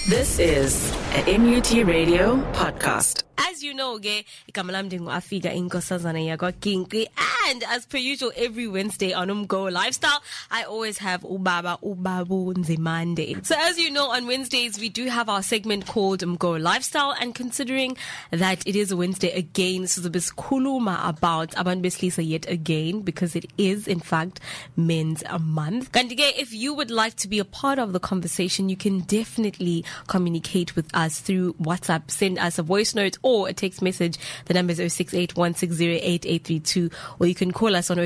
This is an NUT Radio podcast. As you know, igama lami ndingu-Afika inkosazana yakwaKinkwi, and as per usual every Wednesday on Umgo Lifestyle, I always have Ubabu Nzimande. So as you know, on Wednesdays we do have our segment called Umgo Lifestyle, and considering that it is a Wednesday again, so the khuluma about abantu besilisa yet again, because it is in fact Men's Month. Kanti ke, if you would like to be a part of the conversation, you can definitely communicate with us through WhatsApp. Send us a voice note or a text message. The number is 0681608832, or you can call us on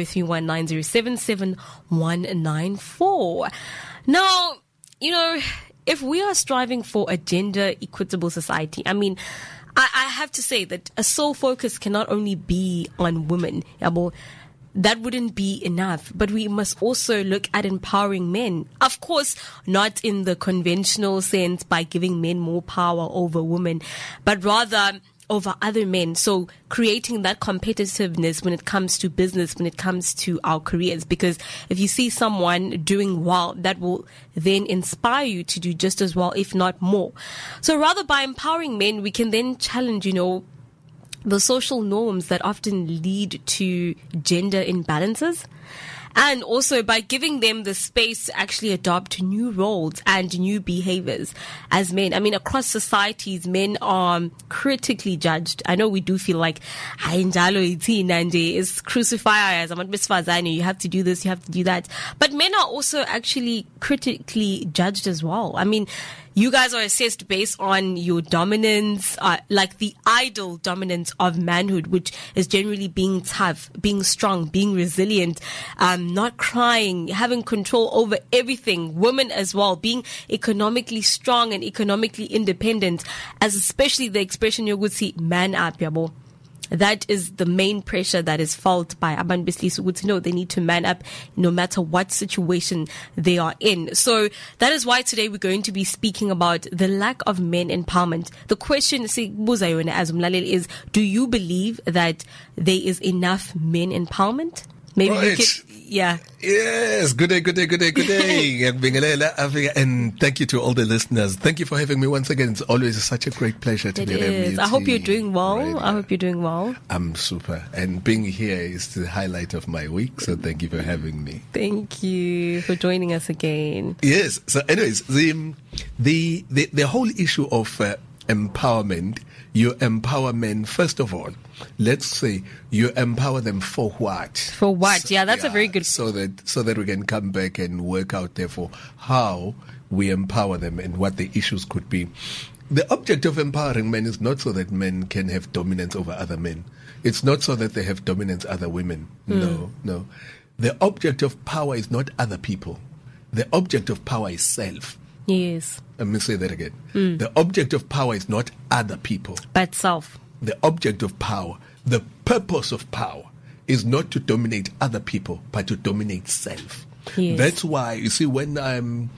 0319077194. Now, you know, if we are striving for a gender equitable society, I mean, I have to say that a sole focus cannot only be on women. That wouldn't be enough, but we must also look at empowering men. Of course, not in the conventional sense by giving men more power over women, but rather over other men. So creating that competitiveness when it comes to business, when it comes to our careers, because if you see someone doing well, that will then inspire you to do just as well, if not more. So rather by empowering men, we can then challenge, the social norms that often lead to gender imbalances, and also by giving them the space to actually adopt new roles and new behaviors as men. I mean, across societies, men are critically judged. I know we do feel like, is crucified, you have to do this, you have to do that. But men are also actually critically judged as well. I mean, you guys are assessed based on your dominance, like the ideal dominance of manhood, which is generally being tough, being strong, being resilient, not crying, having control over everything. Women as well, being economically strong and economically independent, as especially the expression you would see, man up, yabo. That is the main pressure that is felt by abantu besilisa. No, they need to man up no matter what situation they are in. So that is why today we're going to be speaking about the lack of men empowerment. The question is, do you believe that there is enough men empowerment? Maybe right. we could, yeah. Yes, good day. And thank you to all the listeners. Thank you for having me once again. It's always such a great pleasure to be here. I hope you're doing well. Right. I hope you're doing well. I'm super. And being here is the highlight of my week. So thank you for having me. Thank you for joining us again. Yes. So anyways, the whole issue of empowerment, you empower men, first of all. Let's say you empower them for what? For what? Yeah, that's a very good. So that we can come back and work out therefore how we empower them and what the issues could be. The object of empowering men is not so that men can have dominance over other men. It's not so that they have dominance over women. No. The object of power is not other people. The object of power is self. Yes. Let me say that again. The object of power is not other people, but self. The object of power, the purpose of power is not to dominate other people, but to dominate self. Yes. That's why, you see, when I'm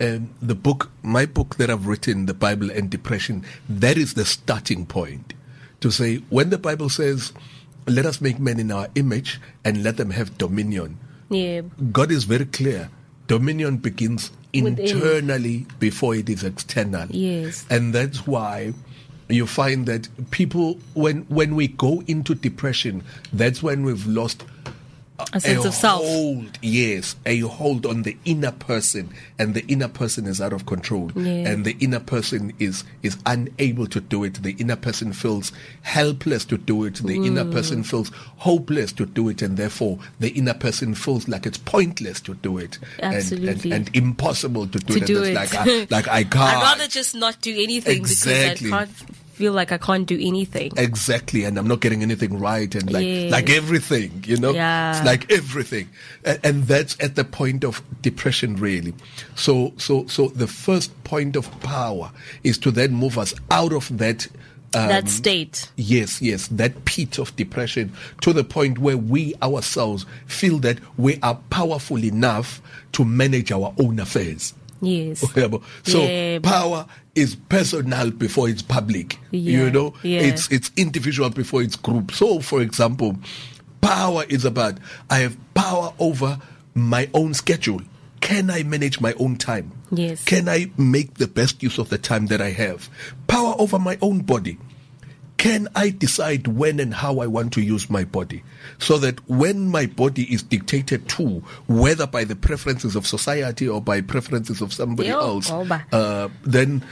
my book that I've written, The Bible and Depression, that is the starting point. To say, when the Bible says, let us make men in our image and let them have dominion. Yeah. God is very clear. Dominion begins internally before it is external. Yes. And that's why you find that people, when we go into depression, that's when we've lost a sense of self. Yes, a hold on the inner person, and the inner person is out of control, and the inner person is unable to do it. The inner person feels helpless to do it. The inner person feels hopeless to do it, and therefore the inner person feels like it's pointless to do it, absolutely, and impossible to do it. Like I can't. I'd rather just not do anything exactly. because I can't feel like I can't do anything. Exactly, and I'm not getting anything right, and like everything, Yeah. It's like everything, and that's at the point of depression, really. So the first point of power is to then move us out of that. That state. Yes, that pit of depression, to the point where we ourselves feel that we are powerful enough to manage our own affairs. Yes. So power is personal before it's public. It's individual before it's group. So, for example, power is about, I have power over my own schedule. can I manage my own time? Yes. Can I make the best use of the time that I have? Power over my own body. Can I decide when and how I want to use my body? So that when my body is dictated to, whether by the preferences of society or by preferences of somebody else, then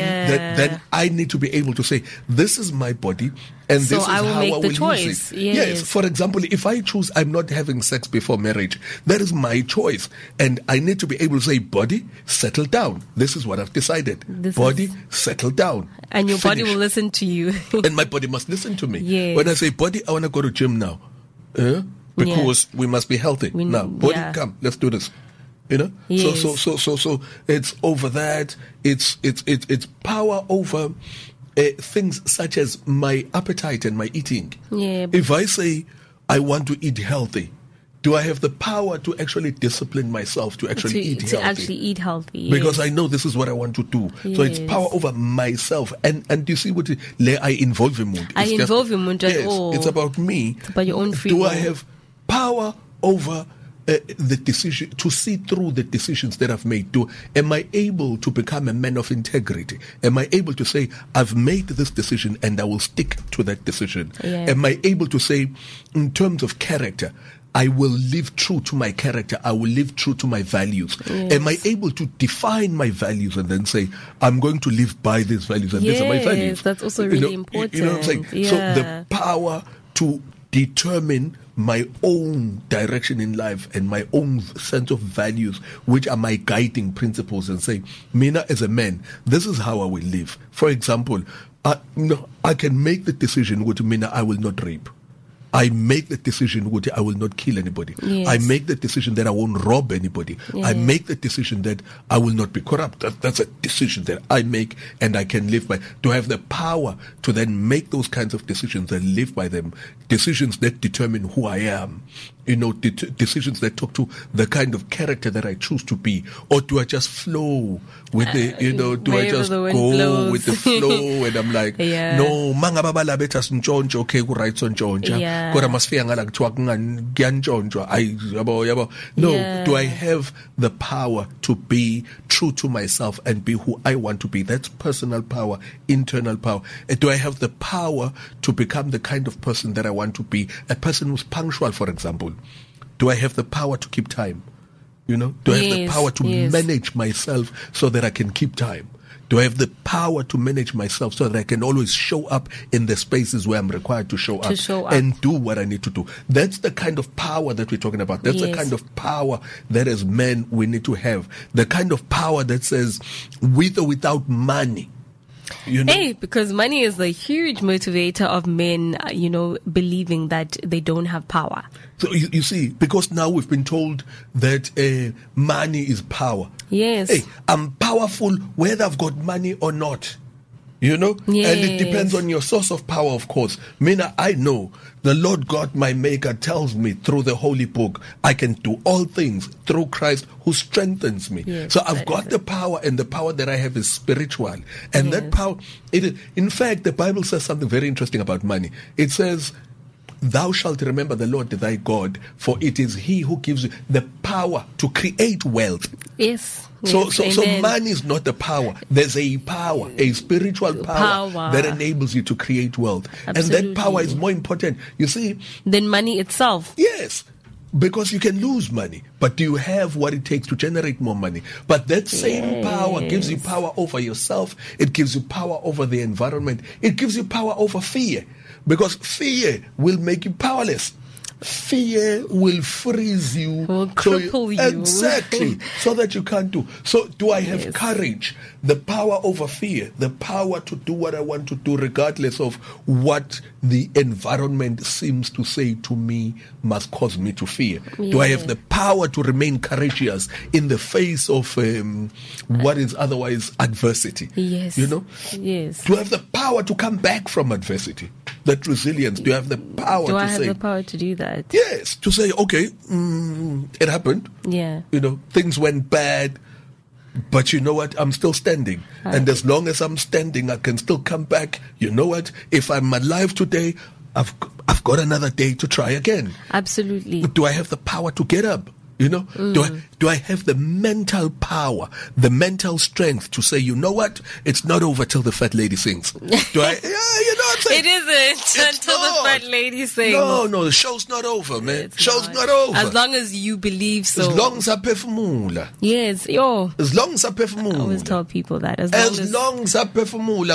I need to be able to say, this is my body, and so this is I will how make I the will choice. use it. Yes. For example, if I choose I'm not having sex before marriage, that is my choice. And I need to be able to say, body, settle down. This is what I've decided. Body, settle down. And your body Finish. will listen to you. And my body must listen to me. Yes. When I say, body, I want to go to gym now. Because we must be healthy. Now, body, come, let's do this. You know? Yes. So it's over that. It's power over things such as my appetite and my eating. Yeah. If I say I want to eat healthy, do I have the power to actually discipline myself to actually eat healthy? To actually eat healthy. Yes. Because I know this is what I want to do. Yes. So it's power over myself. And you see what I involve him. It's about me. It's about your own free will. will. Do I have power over the decision, to see through the decisions that I've made? Am I able to become a man of integrity? Am I able to say, I've made this decision and I will stick to that decision? Yeah. Am I able to say, in terms of character, I will live true to my character. I will live true to my values. Yes. Am I able to define my values and then say, I'm going to live by these values and these are my values? That's also really important. You know what I'm saying? Yeah. So the power to determine my own direction in life and my own sense of values, which are my guiding principles, and say, Mina, as a man, this is how I will live. For example, I can make the decision with Mina, I will not rape. I make the decision that I will not kill anybody. Yes. I make the decision that I won't rob anybody. Yes. I make the decision that I will not be corrupt. That's a decision that I make and I can live by. Do I have the power to then make those kinds of decisions and live by them? Decisions that determine who I am. You know, decisions that talk to the kind of character that I choose to be. Or do I just flow with the, do I just go blows. with the flow and I'm like, no, mangababa betas njonjo, okay, ku right on njonja. Kodwa masifika ngala kuthiwa kuyantshontshwa. No, do I have the power to be true to myself and be who I want to be? That's personal power, internal power. And do I have the power to become the kind of person that I want to be? A person who's punctual, for example. Do I have the power to keep time? Do I have the power to manage myself so that I can keep time? Do I have the power to manage myself so that I can always show up in the spaces where I'm required to show up and do what I need to do? That's the kind of power that we're talking about. That's the kind of power that as men we need to have. The kind of power that says, with or without money. Hey, because money is a huge motivator of men, believing that they don't have power. So you see, because now we've been told that money is power. Yes. Hey, I'm powerful whether I've got money or not. Yes. And it depends on your source of power, of course. I know the Lord God, my maker, tells me through the holy book, I can do all things through Christ who strengthens me. Yes, so I've got the power, and the power that I have is spiritual. And that power, in fact, the Bible says something very interesting about money. It says, thou shalt remember the Lord thy God, for it is he who gives you the power to create wealth. Yes. So money is not the power. There's a power, a spiritual power that enables you to create wealth. Absolutely. And that power is more important, you see, than money itself. Yes. Because you can lose money, but do you have what it takes to generate more money? But that same power gives you power over yourself. It gives you power over the environment. It gives you power over fear, because fear will make you powerless. Fear will freeze you. Will cripple you. Exactly. So that you can't do. So do I have courage? The power over fear. The power to do what I want to do regardless of what the environment seems to say to me must cause me to fear. Do I have the power to remain courageous in the face of what is otherwise adversity? Yes. Yes. Do I have the power to come back from adversity? That resilience. Do you have the power Do I have the power to do that? Yes. To say, okay, it happened. Yeah. Things went bad, but you know what? I'm still standing. And as long as I'm standing, I can still come back. You know what? If I'm alive today, I've got another day to try again. Absolutely. Do I have the power to get up? You know, do I have the mental power, the mental strength to say, you know what, it's not over till the fat lady sings? Do I? Yeah, you know what I'm saying? It isn't until the fat lady sings. No, the show's not over, man. Show's not over. As long as you believe so. As long as I performula. Yes, yo. As long as I performula. I always tell people that. As long as I performula,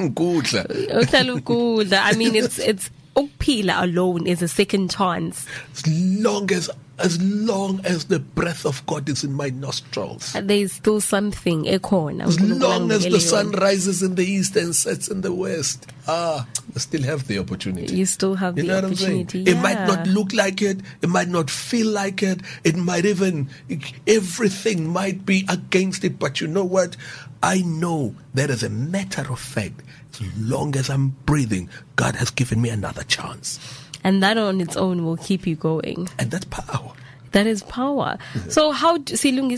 I mean, it's Ukphila alone is a second chance. As long as the breath of God is in my nostrils. And there is still something. As long as the sun rises in the east and sets in the west. I still have the opportunity. You still have the opportunity. It might not look like it. It might not feel like it. It might everything might be against it. But you know what? I know that as a matter of fact, as long as I'm breathing, God has given me another chance. And that on its own will keep you going. And that's power. That is power. So how do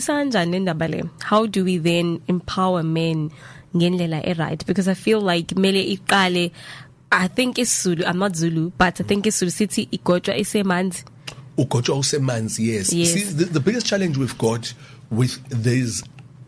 we then empower men ngendlela right? Because I feel like mele iqale, I think it's Zulu, I'm not Zulu, but I think it's Zulu city igotshwa isemanzi. Ugotshwa usemanzi, yes. See, the biggest challenge we've got with these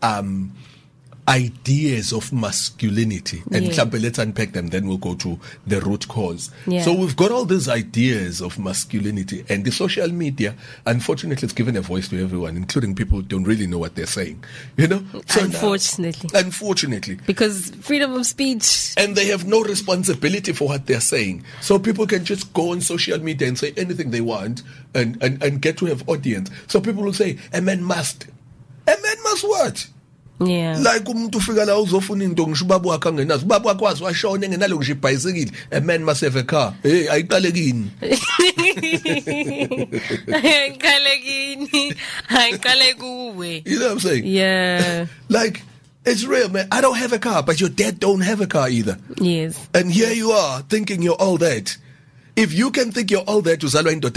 ideas of masculinity, and let's unpack them, then we'll go to the root cause. So we've got all these ideas of masculinity, and the social media, unfortunately, it's given a voice to everyone, including people who don't really know what they're saying, you know. So unfortunately, because freedom of speech, and they have no responsibility for what they're saying, so people can just go on social media and say anything they want and get to have audience. So people will say a man must what? Yeah. Like umuntu ufika la uzofuna into ngisho ubaba wakhe angenazo ubaba wakhe wazi washona engenalo ngisho ibhayisikili, a man must have a car. Hey, ayiqale kini ayiqale kuwe. You know what I'm saying? Yeah. Like, it's real, man. I don't have a car, but your dad don't have a car either. Yes. And here you are thinking you're all that. If you can think you're all that,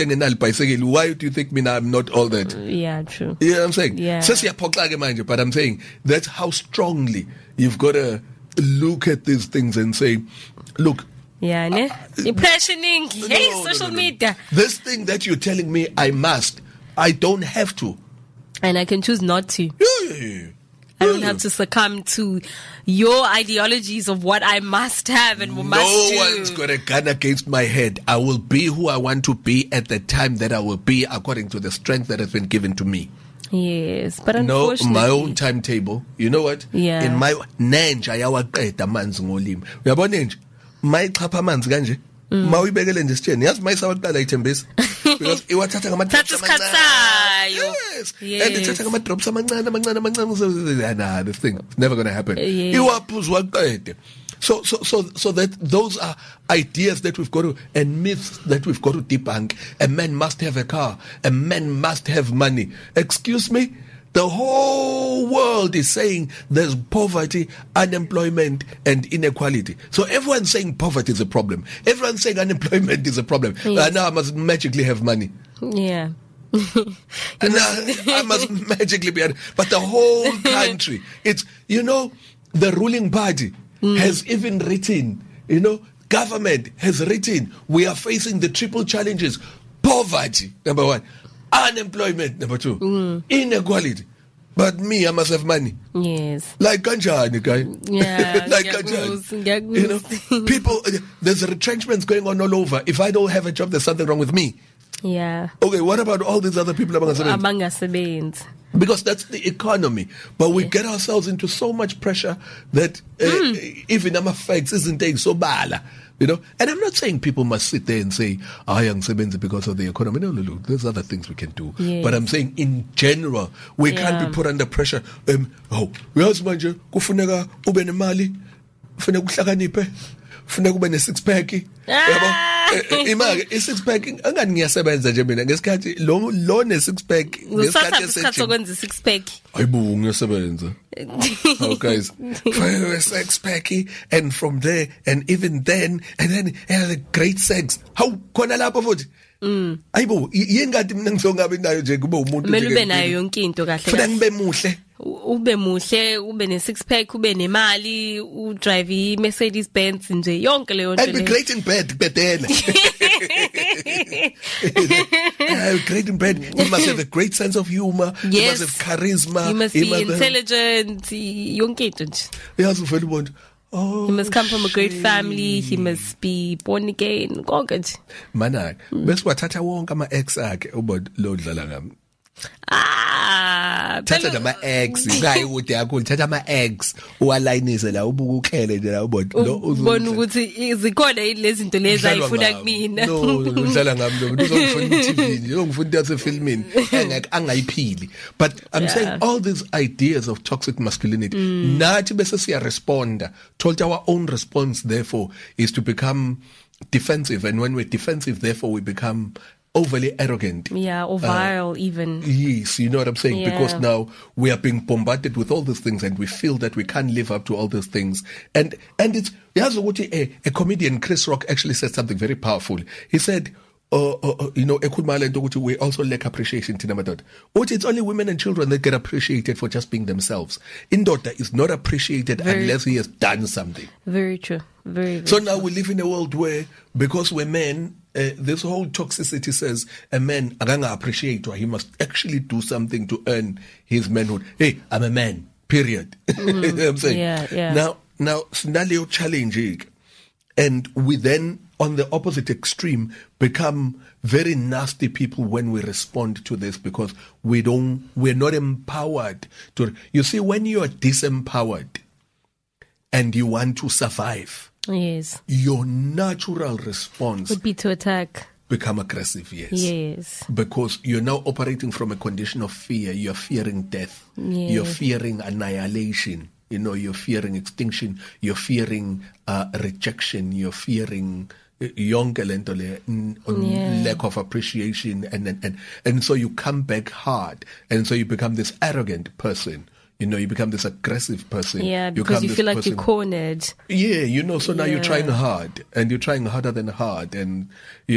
why do you think I'm not all that? Yeah, true. You know what I'm saying? Yeah. But I'm saying that's how strongly you've got to look at these things and say, look. Yeah, impressioning. Hey, social media. This thing that you're telling me I must, I don't have to. And I can choose not to. Yeah. I don't have to succumb to your ideologies of what I must have and must do. No one's got a gun against my head. I will be who I want to be at the time that I will be, according to the strength that has been given to me. Yes, but unfortunately, my own timetable. You know what? Yeah. In my nenja yawaqeda amanzi ngolimi. Uyabona nenja? Mayichapha amanzi kanje. Mawuyibekele nje sitheni. Yazi mayisawaqala ithembisa. Because iwathatha ngamadrops amancane. Yes. And ithatha ngamadrops amancane. Nah, this thing is never going to happen. Iwaphuzwa qede. So that those are ideas that we've got to, and myths that we've got to debunk. A man must have a car. A man must have money. Excuse me? The whole world is saying there's poverty, unemployment, and inequality. So everyone's saying poverty is a problem. Everyone's saying unemployment is a problem. Yes. Now I must magically have money. Yeah. And I must magically be. But the whole country, it's, you know, the ruling party has even written, you know, government has written, we are facing the triple challenges. Poverty, number one. Unemployment, number two. Inequality. But me, I must have money. Yes. Like kanjani, guy. Yeah. Like kanjani. You know, people, there's retrenchments going on all over. If I don't have a job, there's something wrong with me. Yeah. Okay, what about all these other people? Abangasebenzi. Because that's the economy. But we get ourselves into so much pressure that even our facts isn't taking so bad. You know, and I'm not saying people must sit there and say, young Sebenzi because of the economy. No. There's other things we can do. Yes. But I'm saying in general, we can't be put under pressure. Uyazi manje kufuneka ube nemali, kufuneka uhlakaniphe, kufuneka ube ne-six pack. Imake i-six pack angani ngiyasebenza nje mina ngesikhathi lo ne-six pack ngesikhathi sokwenza i-six pack. Hayibo ngiyasebenza. Oh guys, for sex packy, and from there, and even then, and then the great sex. How khona lapho futhi? Ayibo yini kanti mina ngisongabe nayo nje kube umuntu nje. Ube nayo yonke into kahle. Funa ngibe muhle. Ube muhle, ube ne six pack, ube nemali, u drive i Mercedes Benz nje yonke leyo nto. And be great in bed, bedela. Great in bed. He must have a great sense of humor. Yes. He must have charisma. He must be intelligent. He must come from a great family. He must be born again. Manak, bese wathatha wonke ama ex akhe ubod lo dlala ngami. Thatha nama eggs ngayi ukuthi yakho thatha ama eggs uwalayinise la ubuka ukhele nje la ubona lo uzobona ukuthi zikhona lezi zinto lezi ayifuna kumina no udlala ngami lo uzongifuna TV uzongifuna yase filmini angayiphili. But I'm saying all these ideas of toxic masculinity nathi bese siya responda told our own response therefore is to become defensive, and when we're defensive therefore we become overly arrogant. Yeah, or vile even. Yes, you know what I'm saying? Yeah. Because now we are being bombarded with all these things and we feel that we can't live up to all those things. And it's, a comedian, Chris Rock, actually said something very powerful. He said, we also lack appreciation. It's only women and children that get appreciated for just being themselves. Indoda is not appreciated unless he has done something. Very true. Very so true. Now we live in a world where, because we're men, this whole toxicity says a man aganga appreciate, or he must actually do something to earn his manhood. Hey, I'm a man, period. You know what I'm saying? Yeah. Now, scenario challenging. And we then, on the opposite extreme, become very nasty people when we respond to this, because we're not empowered to. You see, when you are disempowered and you want to survive, yes, your natural response would be to attack. Become aggressive, yes. Yes. Because you're now operating from a condition of fear. You're fearing death. Yes. You're fearing annihilation. You're fearing extinction. You're fearing rejection. You're fearing lack of appreciation. And so you come back hard. And so you become this arrogant person. You become this aggressive person. Yeah, because you feel like you're cornered. Yeah, so now you're trying hard, and you're trying harder than hard, and,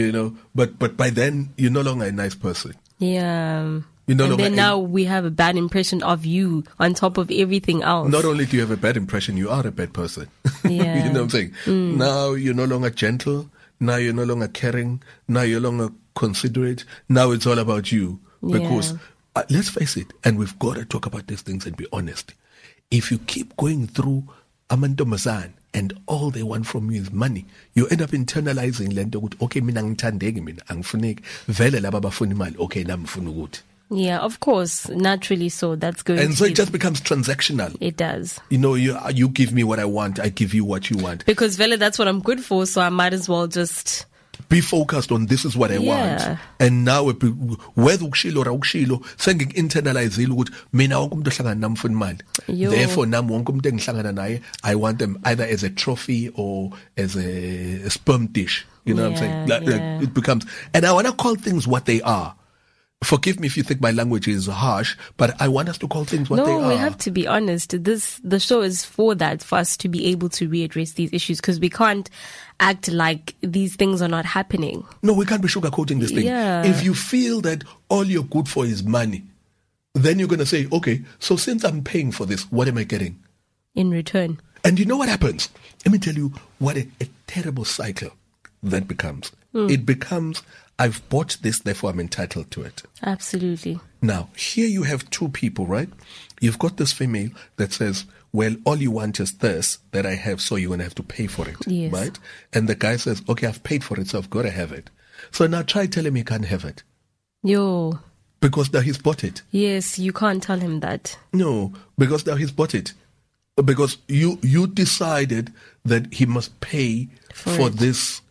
but by then, you're no longer a nice person. Yeah. And then now we have a bad impression of you on top of everything else. Not only do you have a bad impression, you are a bad person. Yeah. You know what I'm saying? Now you're no longer gentle. Now you're no longer caring. Now you're no longer considerate. Now it's all about you. Because... let's face it, and we've got to talk about these things and be honest. If you keep going through amantombazane and all they want from you is money, you end up internalizing lento ukuthi okay mina ngithandeki mina angifuneki vele laba bafuna imali okay nami ngifuna ukuthi. Yeah, of course, naturally so. That's good. And so it just becomes transactional. It does. You give me what I want, I give you what you want. Because vele that's what I'm good for, so I might as well just be focused on this is what I want. And now whether ukshilo or ukshilo sengik internalizile ukuthi mina wonke umuntu ohlangana nami ufuna imali. Therefore nami wonke umuntu engihlangana naye I want them either as a trophy or as a sperm dish. You know what I'm saying? Like it becomes, and I want to call things what they are. Forgive me if you think my language is harsh, but I want us to call things what they are. No, we have to be honest. The show is for that, for us to be able to readdress these issues, because we can't act like these things are not happening. No, we can't be sugarcoating this thing. Yeah. If you feel that all you're good for is money, then you're going to say, okay, so since I'm paying for this, what am I getting in return? And you know what happens? Let me tell you what a terrible cycle that becomes. It becomes, I've bought this, therefore I'm entitled to it. Absolutely. Now, here you have two people, right? You've got this female that says, well, all you want is this that I have, so you're going to have to pay for it, right? And the guy says, okay, I've paid for it, so I've got to have it. So now try tell him he can't have it. Because now he's bought it. Yes, you can't tell him that. No, because now he's bought it. Because you decided that he must pay for this.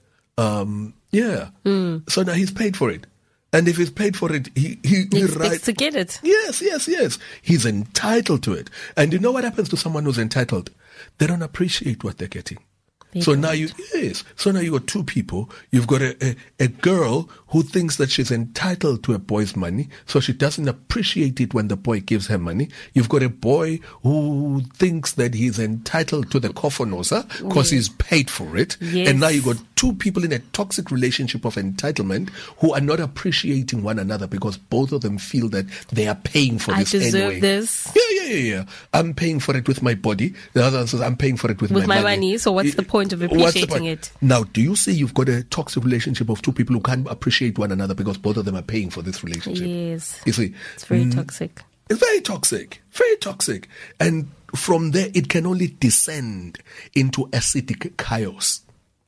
So now he's paid for it. And if he's paid for it, he expects to get it. Yes. He's entitled to it. And you know what happens to someone who's entitled? They don't appreciate what they're getting. Now you got two people. You've got a girl who thinks that she's entitled to a boy's money, so she doesn't appreciate it when the boy gives her money. You've got a boy who thinks that he's entitled to the kofonosa because he's paid for it. Yes. And now you've got two people in a toxic relationship of entitlement who are not appreciating one another because both of them feel that they are paying for this anyway. I deserve this. Yeah. I'm paying for it with my body. The other one says, I'm paying for it with my money. So what's the point? point of appreciating it? Now, do you see you've got a toxic relationship of two people who can't appreciate one another because both of them are paying for this relationship? Yes. You see? It's very toxic. It's very toxic. Very toxic. And from there, it can only descend into acidic chaos.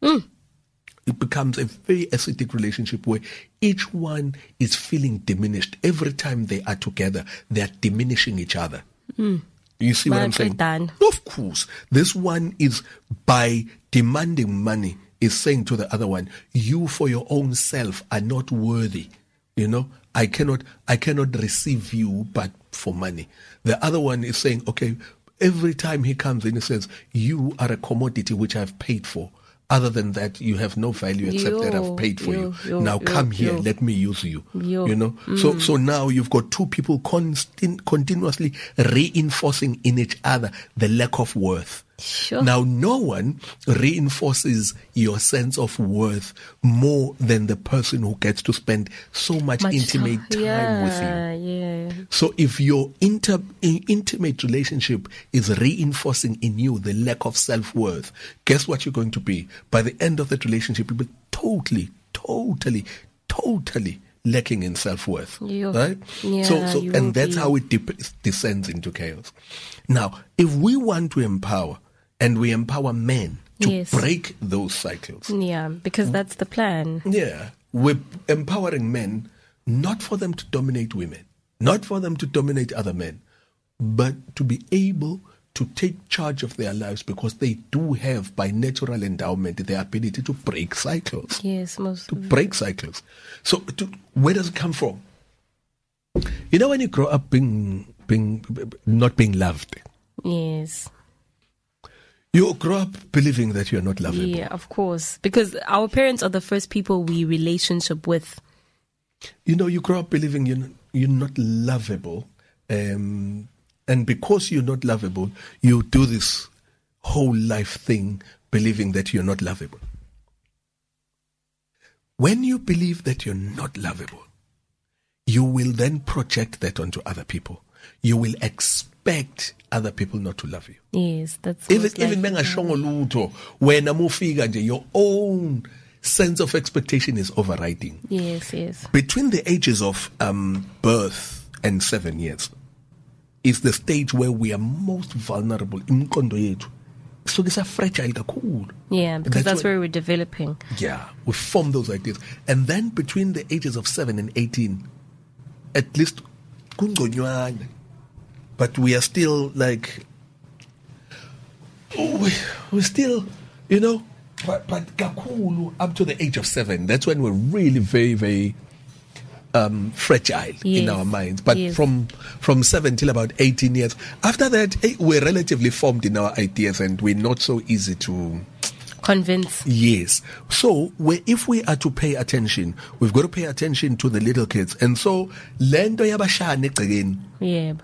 It becomes a very acidic relationship where each one is feeling diminished. Every time they are together, they are diminishing each other. You see what I'm saying? Of course. This one is, by demanding money, is saying to the other one, you for your own self are not worthy. You know, I cannot receive you but for money. The other one is saying, okay, every time he comes in, he says, you are a commodity which I've paid for. Other than that, you have no value except that I've paid for you. Now come here, let me use you. You know, so now you've got two people continuously reinforcing in each other the lack of worth. Sure. Now, no one reinforces your sense of worth more than the person who gets to spend so much intimate time with you. Yeah. So if your intimate relationship is reinforcing in you the lack of self-worth, guess what you're going to be? By the end of that relationship, you'll be totally lacking in self-worth. Right? Yeah, so and that's how it descends into chaos. Now, if we want to empower, and we empower men to break those cycles. Yeah, because that's the plan. Yeah. We're empowering men not for them to dominate women, not for them to dominate other men, but to be able to take charge of their lives because they do have, by natural endowment, the ability to break cycles. Yes, to break cycles. So where does it come from? You know, when you grow up not being loved. Yes. You grow up believing that you're not lovable. Yeah, of course. Because our parents are the first people we relationship with. You know, you grow up believing you're not lovable. And because you're not lovable, you do this whole life thing believing that you're not lovable. When you believe that you're not lovable, you will then project that onto other people. You will expect other people not to love you. Yes, that's even mengashongo lutho, when amufika nje, your own sense of expectation is overriding. Yes. Between the ages of birth and 7 years is the stage where we are most vulnerable. Imqondo yethu so it's fragile kakhulu. Yeah, because that's where we're developing. Yeah, we form those ideas, and then between the ages of 7 and 18, at least kungconywana. But we are still like, we're still, you know, but kakulu up to the age of 7, that's when we're really very, very fragile in our minds. But from 7 till about 18 years, after that, we're relatively formed in our ideas and we're not so easy to convince. Yes. So if we are to pay attention, we've got to pay attention to the little kids. And so, lento yabashane egcekeni. Yeah.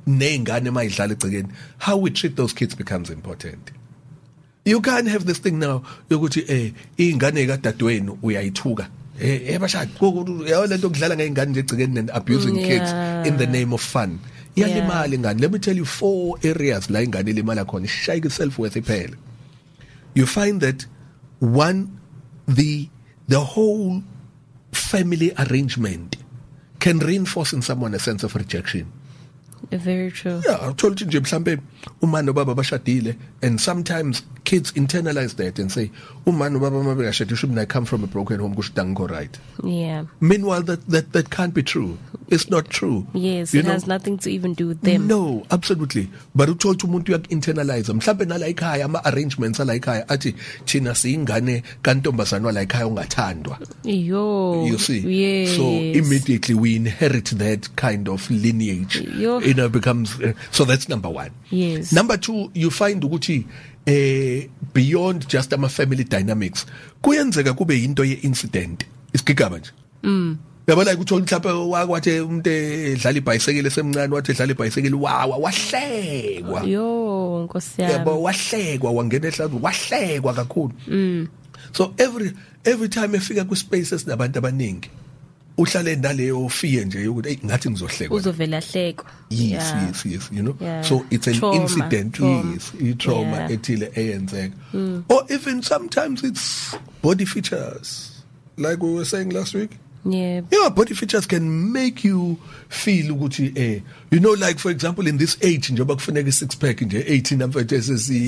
How we treat those kids becomes important. You can't have this thing now yokuthi ingane kadadewenu uyayithuka ebashadi lento kudlala ngeingane nje egcekeni and abusing kids in the name of fun. Iyalimala ingane. Let me tell you 4 areas la ingane limala khona ishayike self-worth iphela. You find that one, the whole family arrangement can reinforce in someone a sense of rejection. Very true. Yeah, I told you nje mhlambe uma nobaba bashadile, and sometimes kids internalize that and say uma nobaba mabashadile should I come from a broken home kusho angikho right. Yeah. Meanwhile that can't be true. It's not true. Yes, it has nothing to even do with them. No, absolutely. But uthole umuntu uyak-internalize mhlambe nala ekhaya ama arrangements ala ekhaya athi thina siyingane kantombazana la ekhaya ungathandwa. You see. Yes. So immediately we inherit that kind of lineage. You know, becomes so that's number 1. Yes. Number 2, you find ukuthi beyond just ama family dynamics kuyenzeka kube into ye-incident isigigaba nje. Yabona ukuthola mhlawumbe wakwathi umuntu edlala ibhayisikili semncane wathi edlala ibhayisikili wahlekwa. Yo Nkosi yami. Yabo wahlekwa wangena ehlazo wahlekwa kakhulu. So every time efika ku spaces nabantu abaningi uhlale naleyo fear nje ukuthi hey ngathi ngizohlekwa uzovela hleko yes you know yeah. So it's an trauma. incident yes trauma Yeah. etile eyenzeka or even sometimes it's body features like we were saying last week. Yeah. Yeah, body features can make you feel ukuthi you know, like for example in this age njengoba kufuneka 6 pack nje 18 amfethe sesi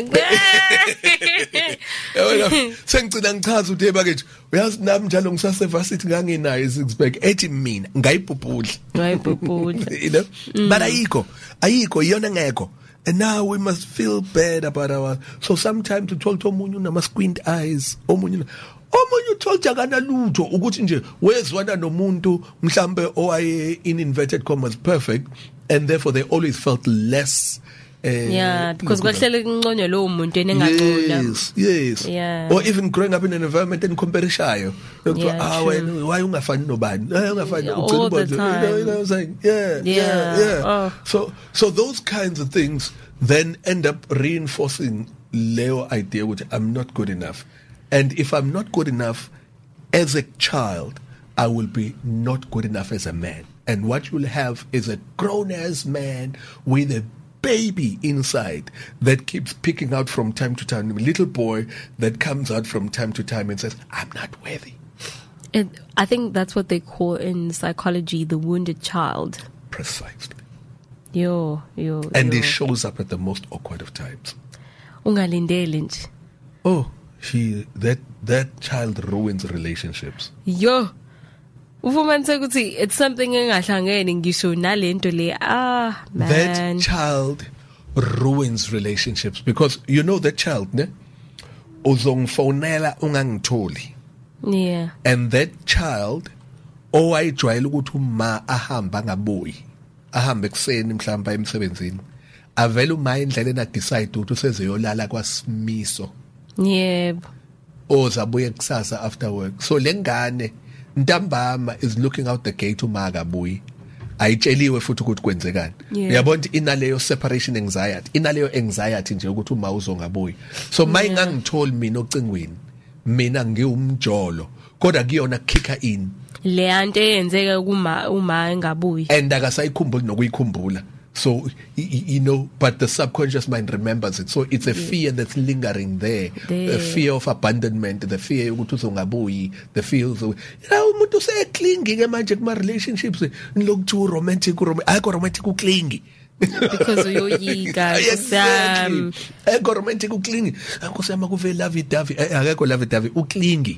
yabona sengicina ngichaza ukuthi ebakethi uyazi nami njalo ngisasevasithi nganginayo 6 pack ethi mina ngayibhubhudla you know but ayikho iyona ngekho. And now we must feel bad about our so sometimes to talk to omunye unama squint eyes omunye uthola akana lutho ukuthi nje wezwana nomuntu mhlambe owaye in inverted commas perfect and therefore they always felt less because kwahlele kunconyo lo umuntu enengangcola yes yeah. Or even growing up in an environment and comparishayo why ungafani nobani ungafani all the time. you know what I'm saying yeah. So those kinds of things then end up reinforcing Leo idea which I'm not good enough. And if I'm not good enough as a child, I will be not good enough as a man. And what you'll have is a grown-ass man with a baby inside that keeps picking out from time to time, a little boy that comes out from time to time and says, I'm not worthy. I think that's what they call in psychology the wounded child. Precisely. And it shows up at the most awkward of times. Ungalindele nje. Oh. That child ruins relationships. Ufumanise ukuthi it's something engahlangene ngisho nalento le man. That child ruins relationships because you know that child ne uzongifonela ungangitholi. Yeah. And that child owayijwayela ukuthi uma ahamba ngabuyi ahambe kuseni mhlawumbe emsebenzini avele uma indlela ena decide ukuthi usezeyolala kwaSimiso. Yebo. Ozabuye kusasa after work. So lengane ntambama is looking out the gate uma akabuyi. Ayitsheliwe futhi ukuthi kwenzekani. Uyabona inaleyo separation anxiety. Inaleyo anxiety nje ukuthi uma uzongabuyi. So mayingangitholi mina ocingweni. Mina ngiwumjolo. Kodwa kuyona kicker in. Le anto eyenzeka uma engabuyi. And akasayikhumbuli nokuyikhumbula. So, you know, but the subconscious mind remembers it. So it's a fear that's lingering there. The fear of abandonment, the fear ukuthi uzongabuyi, the fear of, you know, umuntu useclingy manje kuma relationships nilokhu too romantic uklingy. Because uyoyika kusam. Ego romantic uklingy. Akusema kuve lovey dovey, akekho lovey dovey uklingy.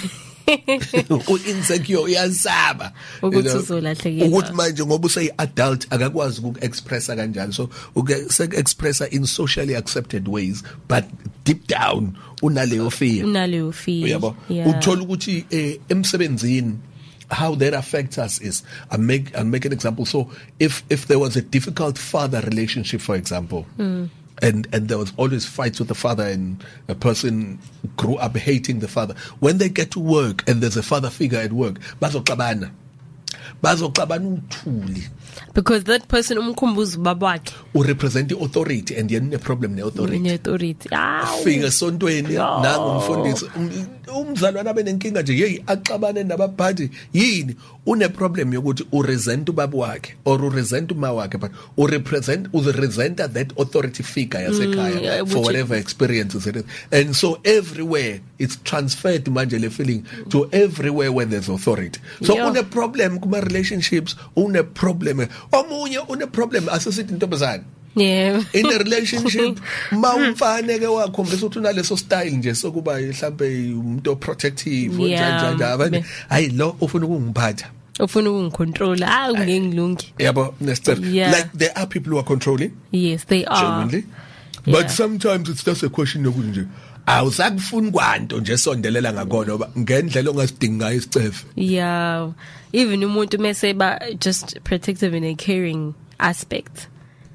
Insecure uyasaba ukuthi uzolahlekelwa ukuthi manje ngoba useyi adult akakwazi ukuexpressa kanjalo so expressa in socially accepted ways but deep down unaleyo fear uyabo uthola ukuthi emsebenzini how that affects us is I'll make an example. So if there was a difficult father relationship, for example, and there was always fights with the father and a person grew up hating the father, when they get to work and there's a father figure at work, bazoxabana uthuli. Because that person umkhumbuza babakhe represent the authority and yena une problem ne authority. Fika sontweni nangu umfundisi umzalwana benenkinga nje hey axabane nabaphathi yini une problem yokuthi uresent ubaba wakhe or uresent uma wakhe but urepresent that authority figure yasekhaya for whatever experiences it is. And so everywhere it's transferred manje le feeling to everywhere where there's authority. So une problem kuma relationships, une problem omunye une problem asesithi intombazane. Yeah. In a relationship mawumfane ke wakhombisa ukuthi unaleso style nje sokuba mhlambe umuntu protective njani abanye hayi lo ufuna ukungiphatha ufuna ukungicontrol ngengilungi yabo like there are people who are controlling. Yes, they are genuinely. But sometimes it's just a question yokuthi nje awusakufuni kwanto nje sondelela ngakona ngoba ngendlela ongasidingi ngayo isicefe. Yeah, even umuntu mase ba just protective in a caring aspect.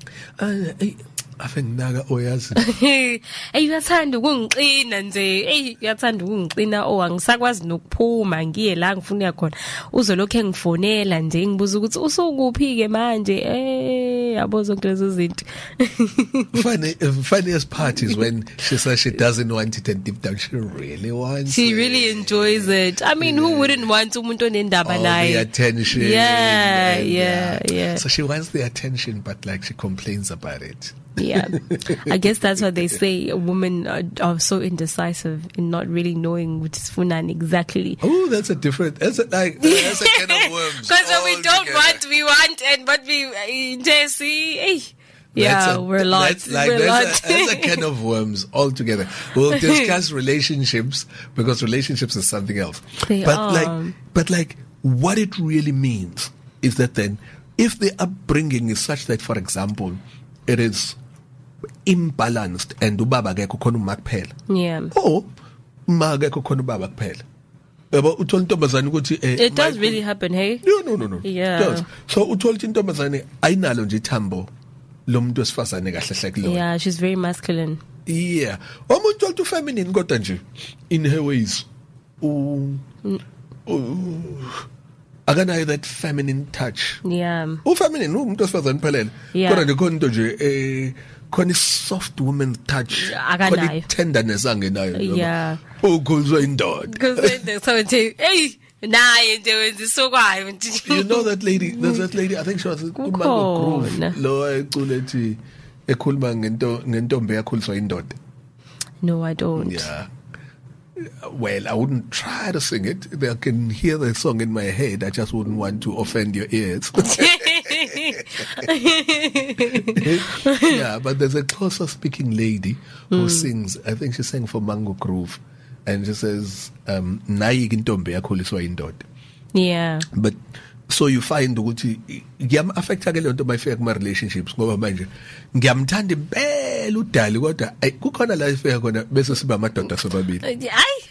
Afenaka oyazi uyathanda ukungiqina nje uyathanda ukungiqina angisakwazi nokuphuma ngiye la ngifuna khona uzolokho engifonela nje ngibuza ukuthi usukuphi ke manje yabo zonke lezo zinto. Funniest part is when she says she doesn't want it and deep down she really wants She it. really enjoys it. I mean, who wouldn't want umuntu onendaba All naye? the attention. Yeah. So she wants the attention, but like she complains about it. Yeah. I guess that's what they say. Women are so indecisive in not really knowing which is funan exactly. Oh, that's a kind of worms. Because when we don't altogether. want, we want, and what we just see, yeah, we're a lot. That's like We're a lot. that's a can of worms altogether. We'll discuss relationships because relationships is something else. They are. But what it really means is that then, if the upbringing is such that, for example, it is imbalanced and ubaba akekho khona uma kuphela. Yeah. Or ma akekho khona ubaba kuphela. Yabo uthola intombazane ukuthi It does really happen, hey? No. Yeah. It does. So uthola intombazane ayinalo nje ithambo lomuntu wesifazane kahle hle kulona. Yeah, she's very masculine. Yeah. Umuntu uthola feminine kodwa nje in her ways. Akanayo that feminine touch. Yeah. Feminine umuntu wesifazane phelele. Yeah. Kodwa nje khona into nje khona soft woman touch. Akanayo. Khona tenderness angenayo. Yeah. Ukhuluzwa indoda. Because then someone say, hey, naye nje wenza isokwayo. You know that lady, there's that lady, I think she was Mango Groove. Lo ecule ethi ekhuluma ngentombi yakhuliswa indoda. No, I don't. Yeah. Well, I wouldn't try to sing it. I can hear the song in my head. I just wouldn't want to offend your ears. Yeah, but there's a Xhosa speaking lady who sings, I think she sang for Mango Groove. And she says, nayi intombi yakhuliswa indoda. Yeah. But so you find ukuthi ngiyam-affecta ke lento mayifika kuma-relationships ngoba manje ngiyamthanda impela udali kodwa kukhona la ifika khona bese siba amadoda sobabili.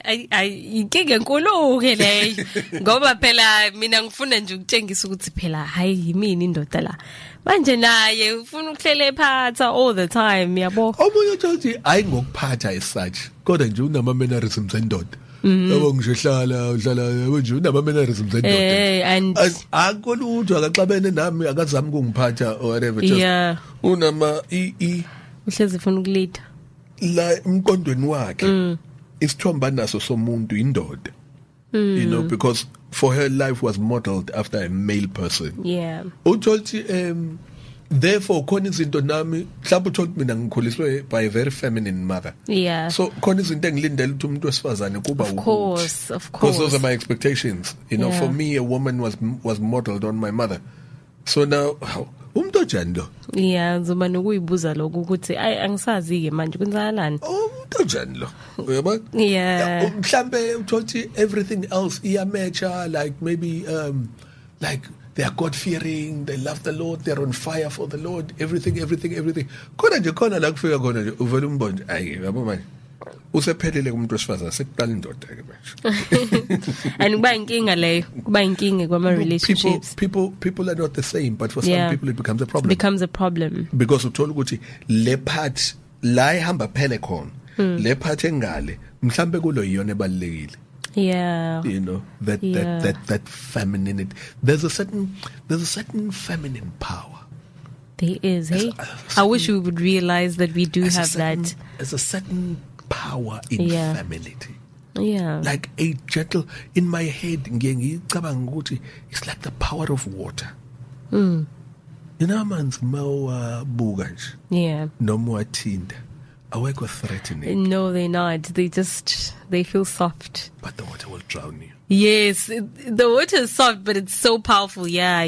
Inkinga enkulu-ke leyo ngoba phela mina ngifuna nje ukutshengisa ukuthi phela hayi yimini indoda la manje naye ufuna ukuhlele ephatha all the time yabo. Omunye uthola ukuthi hayi ngokuphatha as such kodwa nje unama-mannerisms endoda. Yabo ngisho hlala yabo nje unama-mannerisms endoda. And akolutho akaxabene nami akazami ukungiphatha or whatever, just unama uhlezi ufuna ukulida la emqondweni wakhe isithomba naso somuntu indoda. You know, because for her life was modeled after a male person. Yeah. Uthola therefore khona izinto nami mhlawumbe uthola mina ngikhuliswe by a very feminine mother. Yeah. So khona izinto engilindele ukuthi umuntu wesifazane kuba Of course. Because those are my expectations. You know, for me a woman was modeled on my mother. So now umuntu onjani lo? Yeah, ngizoba nokuyibuza lokho ukuthi angisazi ke manje kwenzakalani. Umuntu onjani lo? Uyabona? Yeah. Mhlambe uthola ukuthi everything else iyamatcha, like maybe like they are God-fearing, they love the Lord, they're on fire for the Lord, everything. Khona nje khona la kufika khona nje uvela umbonje ayi yabo manje usephelele kumuntu wesifazane sekuqala indoda ke manje. And kuba inkinga leyo, kuba inkinga kwama relationships. People are not the same, but for some people it becomes a problem. Becomes a problem. Because uthola ukuthi le part la ihamba phele khona, le part engale mhlambe kulo yiyona ebalekile. Yeah. You know, that femininity. There's a certain feminine power. There is, hey? I wish we would realize that we do have that. There's a certain power in femininity. Yeah. Like a gentle, in my head, it's like the power of water. You know, man's mawa bugaj. Yeah. No more tind. Awake was threatening. No, they're not. They feel soft. But the water will drown you. Yes, the water is soft, but it's so powerful. Yeah,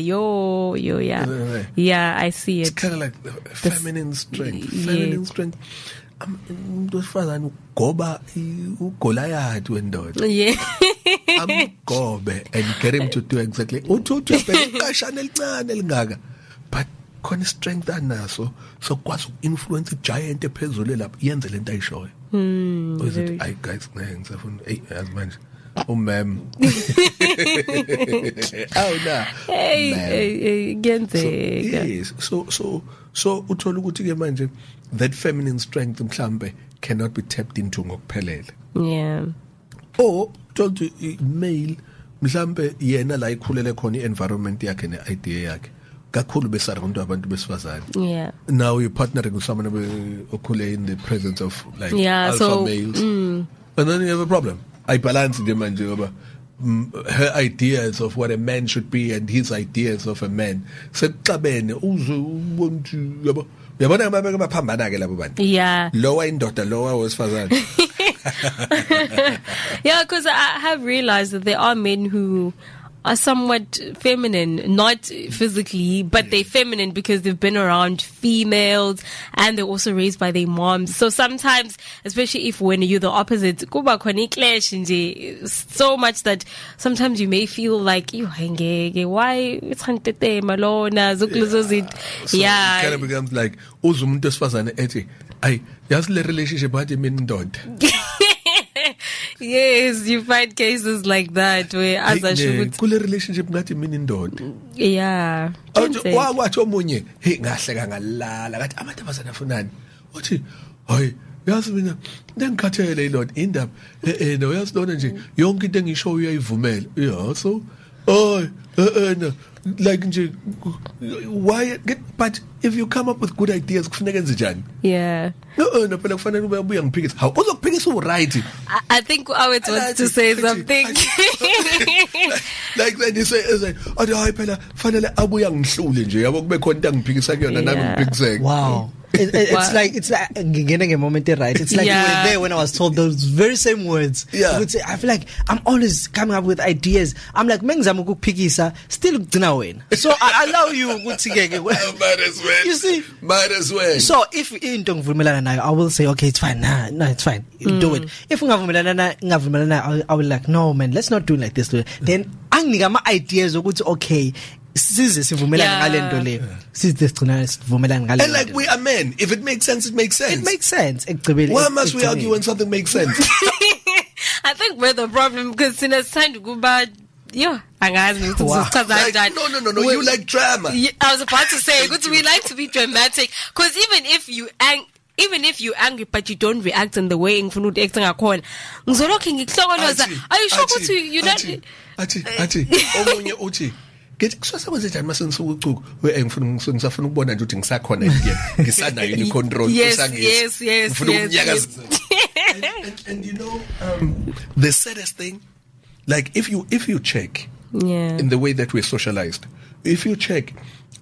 yeah. Yeah, I see it. It's kind of like feminine strength. Feminine strength. Umntosifazane ugoba uGoliath wendoda. Yeah. Amgobe and get him to do exactly. Uthi uqashana elincane elingaka. But khona strength anaso so kwazi influence giant ephezulu lapha yenze lento ayishoyo. Uzithi ay guys ngisafuna as manje ma'am. Oh na. Hey, kuyenzeka. Yes. So uthola ukuthi ke manje that feminine strength mhlambe cannot be tapped into ngokuphelele. Yeah. Or told to male mhlambe yena la ikhulele khona environment yakhe ne idea yakhe kakhulu besarround abantu besifazane. Yeah. Now you're partnering with someone okhule in the presence of like alpha so, males, and then you have a problem. I balance the manje her ideas of what a man should be and his ideas of a man. Sekuxabene uzubontu yabo. Uyabona baphambana ke labo bantu. Yeah. Lower indoda, lower wesifazane. Yeah, because I have realized that there are men who are somewhat feminine, not physically, but they're feminine because they've been around females and they're also raised by their moms. So sometimes, especially if when you're the opposite, kuba khona clash nje so much that sometimes you may feel like you why it's malona so yeah. It kind of becomes like uzumuntu esifazane ethi ay yazi le relationship bathi mina indoda. Yes, you find cases like that where kule relationship ngathi mina indoda. Yeah. Wathi omunye hey ngahleka ngalala ngathi abantu abazana afunani. Uthi hayi yazi mina ngikhathele ilona indaba no yazi lona nje yonke into engisho uyayivumela. Yeah, so no like nje why but if you come up with good ideas kufuneka enze njani? Yeah. No phela kufanele ubuye ngiphikise. How uzokuphikisa right? I think I would want to say something. Like when you say hayi phela fanele abuya ngihlule nje yabo kube khona into angiphikisa kuyona nami ngiphikiseke. Wow. It's like getting a moment right. It's like you were there when I was told those very same words. Yeah. I would say I feel like I'm always coming up with ideas. I'm like mengizama ukuphikisa still ugcina wena. So I allow you ukuthi ke. Might as well. You see? Might as well. So if into ngivumelana nayo I will say okay it's fine. No it's fine. You do it. If ngavumelana nayo I will like no man let's not do it like this. Then anginika ama ideas ukuthi okay size sivumelana ngalento le size sigcina sivumelana ngalento. And like we are men, if it makes sense, it makes sense. It makes sense. Why must we argue when something makes sense? I think we're the problem because in a time to go bad. Yeah, like, no. You like drama. I was about to say because we like to be dramatic. Because even if you're angry but you don't react in the way ngifuna uact ngakhona ngizoloku ngikuhlokoloza are you sure ukuthi you not athi omunye uthi ngithi kusasakwenze njani mase ngisukucuku ngisafuna ukubona nje ukuthi ngisakhona again ngisanayo ni control yes and you know the saddest thing like if you check in the way that we're socialized if you check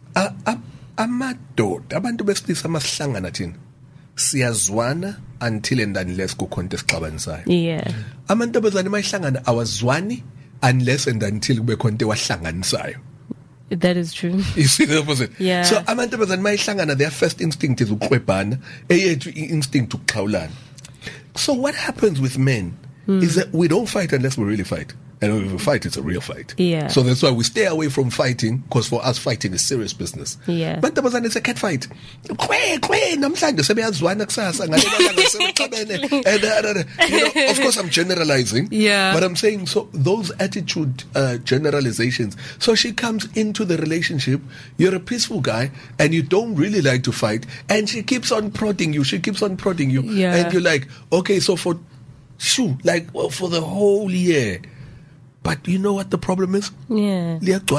amadoda abantu besilisa masihlangana thina siyazwana until and unless kukhonto esixabanisayo. Yeah. Amantombazane mayihlangana awazwani unless and until kube khonto wahlanganisayo. That is true. You see the opposite. Yeah. So amantombazane mayihlangana their first instinct is ukuqwebhana, eyethu instinct ukuxhawulana. So what happens with men is that we don't fight unless we really fight. And if we fight, it's a real fight. Yeah. So that's why we stay away from fighting, because for us, fighting is serious business. Yeah. But it's a cat fight. You know, of course, I'm generalizing. Yeah. But I'm saying, so those attitude generalizations. So she comes into the relationship, you're a peaceful guy, and you don't really like to fight, and she keeps on prodding you. Yeah. And you're like, okay, so for the whole year. But you know what the problem is? Yeah.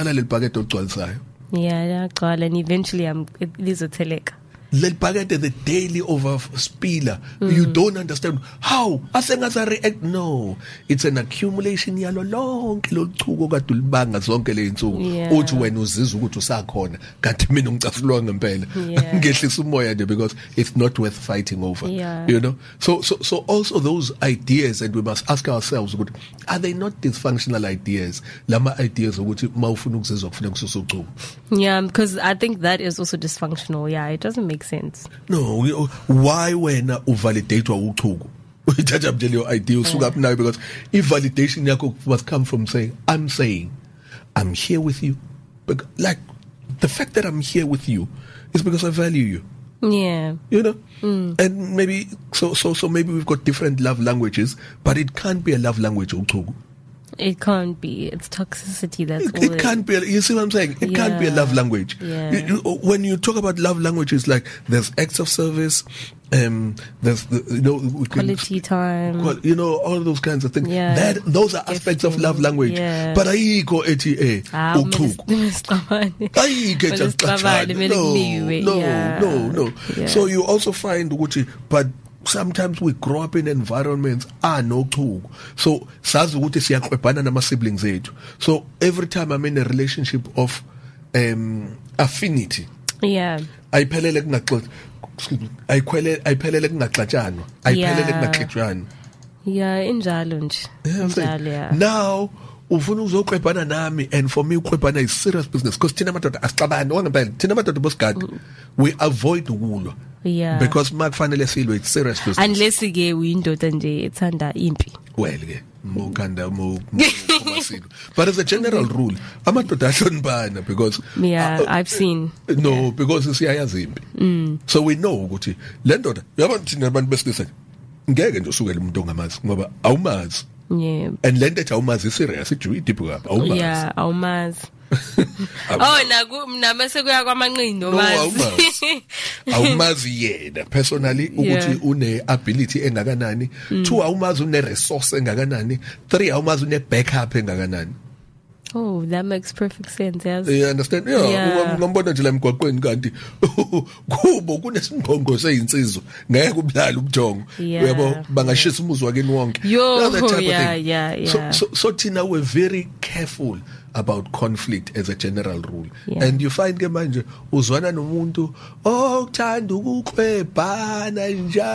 Yeah, and eventually it is a telek. The daily over spiller. You don't understand how. React. No, it's an accumulation. Yalo lonke lochuko katulibanga zonke le insuku. Uthi wena uzizwa ukuthi usakhona kanti mina ngicafulwa ngempela. Ngehlisa umoya nje because it's not worth fighting over. Yeah. You know. So also those ideas, and we must ask ourselves, are they not dysfunctional ideas? Lama ideas ukuthi mawufuna ukuzizwa kufuneka kususa uchuko. Yeah, because I think that is also dysfunctional. Yeah, it doesn't make sense. No, why when uvalidate uchuku? Uthatha nje leyo idea usuka up now because if validation yakho must come from saying I'm here with you. But like the fact that I'm here with you is because I value you. Yeah. You know? And maybe so maybe we've got different love languages, but it can't be a love language uchuku. It can't be. It's toxicity. That's all. It can't be. You see what I'm saying? It can't be a love language. Yeah. When you talk about love language, it's like there's acts of service, there's quality time. All those kinds of things. Yeah. Those are aspects of love language. Yeah. But ayiko ethi no. Yeah. So you also find ukuthi, but sometimes we grow up in environments no chuku. So sazi ukuthi siyaxwebhana nama siblings ethu. So every time I'm in a relationship of affinity, ayiphelele kungaxoxa, ayiphelele kungaxatshanwa, ayiphelele kungaxetshwana. Injalo nje. Injalo. Now ufuna uzoxwebhana nami, and for me uxwebhana is serious business, because thina madoda asixabani wangempela, thina madoda bosigadi we avoid ukulwa. Because makufanele silwe, it's serious business. Unless ke uyindoda nje ethanda impi. Well ke mokanda momasilo. But as a general rule, amadoda ahlonibana, because I've seen. No, because siyayazi impi. So we know ukuthi le ndoda yabona thina abantu besilisa ngeke nje usukele umuntu ongamazi ngoba awumazi. Yeah. And lento ethi awumazi serious ijuyi deep up. Awumazi. Yeah, awumazi. Namase kuya kwamanqindo mazi. Awumazi yena personally ukuthi une ability engakanani, 2 awumazi une resource engakanani, 3 awumazi une backup engakanani. Oh, that makes perfect sense. Yes. You understand? Ngambona nje la emgwaqweni kanti kubo kunesingqongo seyinsizwa ngeke ubulala ubjongo. Uyabo bangashisa umuzi wakeni wonke. So thina we're very careful about conflict as a general rule. And you find ke manje uzwana nomuntu okuthanda ukuxwebhana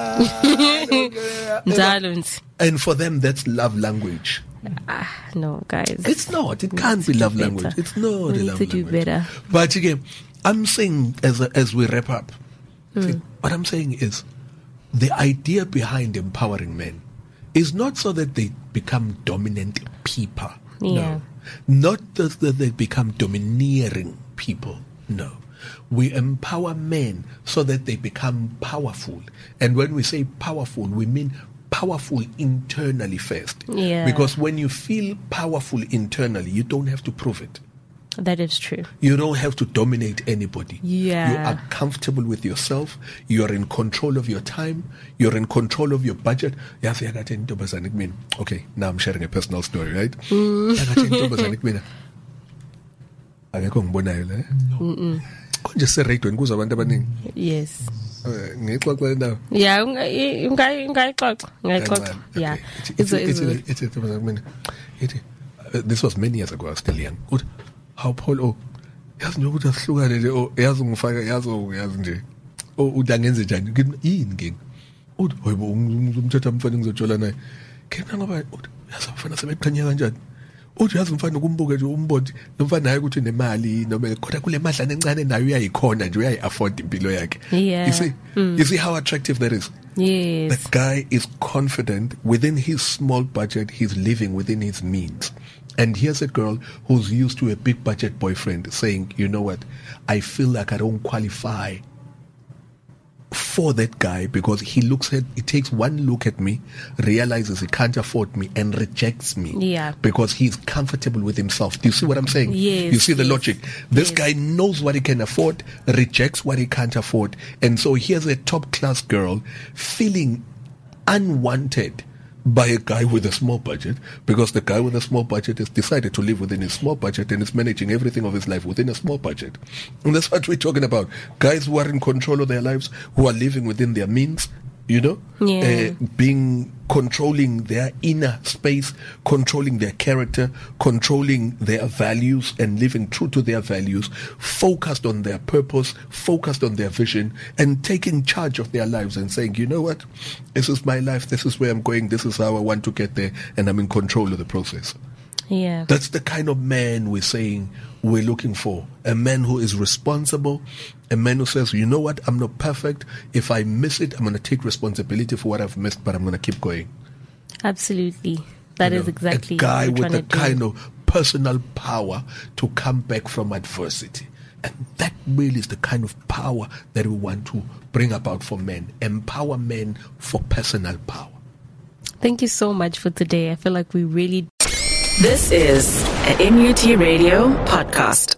njalo. And for them that's love language. No, guys. It's not. It can't be love language. It's not we a need love to do language. better. But again, I'm saying as we wrap up, see, what I'm saying is the idea behind empowering men is not so that they become dominant people. No. Not that they become domineering people. No. We empower men so that they become powerful. And when we say powerful, we mean powerful internally first. Because when you feel powerful internally, you don't have to prove it. That is true. You don't have to dominate anybody. You are comfortable with yourself. You are in control of your time. You're in control of your budget. Okay, now I'm sharing a personal story, right? Yes. Ngixoxe now. Yeah, ungayixoxa. Yeah. This was many years ago. I was still young. Good. How Paul yazi nje ukuthi asihlukane nje yazi ungifaka yazi nje udangenze njani yini ngingi hoyibo umthatha mfana ngizojola naye kena ngoba yazi mfana sebeqhanya kanjani yazi mfana ukumbuke nje umbodi nomfana naye ukuthi nemali noma kodwa kule madlana encane nayo uyayikhona nje uyayi-afford impilo yakhe. You see how attractive that is. Yes. That guy is confident within his small budget. He's living within his means. And here's a girl who's used to a big budget boyfriend saying, you know what, I feel like I don't qualify for that guy because he takes one look at me, realizes he can't afford me and rejects me because he's comfortable with himself. Do you see what I'm saying? Yes. You see the logic? This guy knows what he can afford, rejects what he can't afford. And so here's a top class girl feeling unwanted by a guy with a small budget, because the guy with a small budget has decided to live within his small budget and is managing everything of his life within a small budget. And that's what we're talking about. Guys who are in control of their lives, who are living within their means, controlling their inner space, controlling their character, controlling their values and living true to their values, focused on their purpose, focused on their vision, and taking charge of their lives and saying, you know what, this is my life, this is where I'm going, this is how I want to get there, and I'm in control of the process. Yeah. That's the kind of man we're saying we're looking for. A man who is responsible, a man who says, you know what, I'm not perfect. If I miss it, I'm going to take responsibility for what I've missed, but I'm going to keep going. Absolutely. That is exactly a guy what with the kind of personal power to come back from adversity. And that really is the kind of power that we want to bring about for men. Empower men for personal power. Thank you so much for today. I feel like we really This is a NUT Radio podcast.